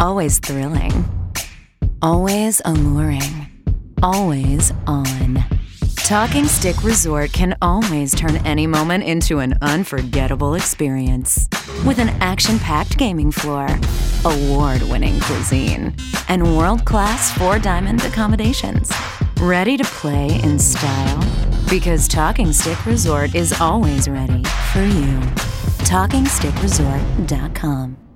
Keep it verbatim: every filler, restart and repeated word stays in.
Always thrilling. Always alluring. Always on. Talking Stick Resort can always turn any moment into an unforgettable experience. With an action-packed gaming floor, award-winning cuisine, and world-class four-diamond accommodations. Ready to play in style? Because Talking Stick Resort is always ready for you. talking stick resort dot com